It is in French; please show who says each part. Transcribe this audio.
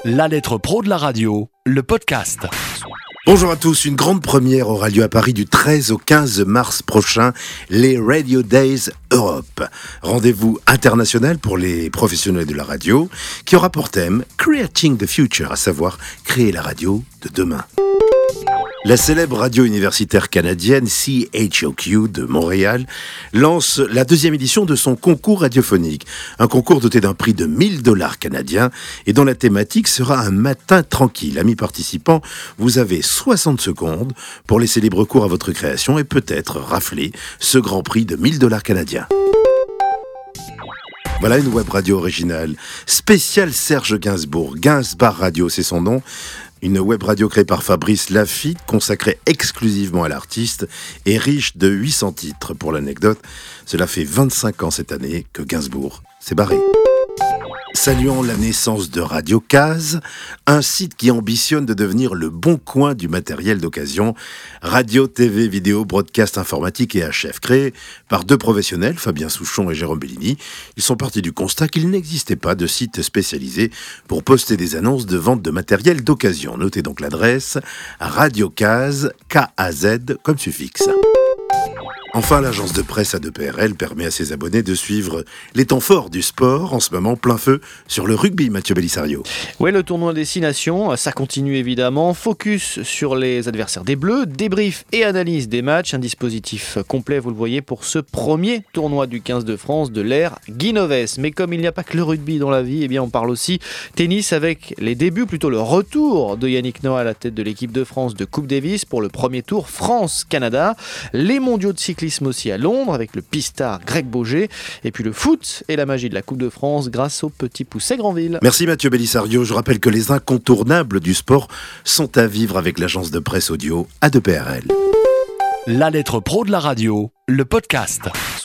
Speaker 1: La lettre pro de la radio, le podcast.
Speaker 2: Bonjour à tous, une grande première aura lieu à Paris du 13 au 15 mars prochain, les Radio Days Europe. Rendez-vous international pour les professionnels de la radio, qui aura pour thème Creating the Future, à savoir créer la radio de demain. La célèbre radio universitaire canadienne CHOQ de Montréal lance la deuxième édition de son concours radiophonique. Un concours doté d'un prix de $1000 canadiens et dont la thématique sera un matin tranquille. Amis participants, vous avez 60 secondes pour laisser libre cours à votre création et peut-être rafler ce grand prix de $1000 canadiens. Voilà une web radio originale, spéciale Serge Gainsbourg. Gainsbar Radio, c'est son nom. Une web radio créée par Fabrice Lafitte, consacrée exclusivement à l'artiste et riche de 800 titres. Pour l'anecdote, cela fait 25 ans cette année que Gainsbourg s'est barré. Saluons la naissance de Radio Case, un site qui ambitionne de devenir le bon coin du matériel d'occasion. Radio, TV, vidéo, broadcast, informatique et HF. Créé par deux professionnels, Fabien Souchon et Jérôme Bellini, ils sont partis du constat qu'il n'existait pas de site spécialisé pour poster des annonces de vente de matériel d'occasion. Notez donc l'adresse Radio Case, K-A-Z comme suffixe. Enfin, l'agence de presse A2PRL permet à ses abonnés de suivre les temps forts du sport, en ce moment plein feu sur le rugby, Mathieu Bellissario.
Speaker 3: Oui, le tournoi Destination, ça continue évidemment. Focus sur les adversaires des Bleus, débrief et analyse des matchs. Un dispositif complet, vous le voyez, pour ce premier tournoi du 15 de France de l'ère Guinoves. Mais comme il n'y a pas que le rugby dans la vie, eh bien on parle aussi tennis avec les débuts, plutôt le retour de Yannick Noah à la tête de l'équipe de France de Coupe Davis pour le premier tour France-Canada. Les mondiaux de cyclisme aussi à Londres avec le pistard Greg Boger, et puis le foot et la magie de la Coupe de France grâce au Petit Poucet Granville.
Speaker 2: Merci Mathieu Bellissario. Je rappelle que les incontournables du sport sont à vivre avec l'agence de presse audio A2PRL.
Speaker 1: La lettre pro de la radio, le podcast.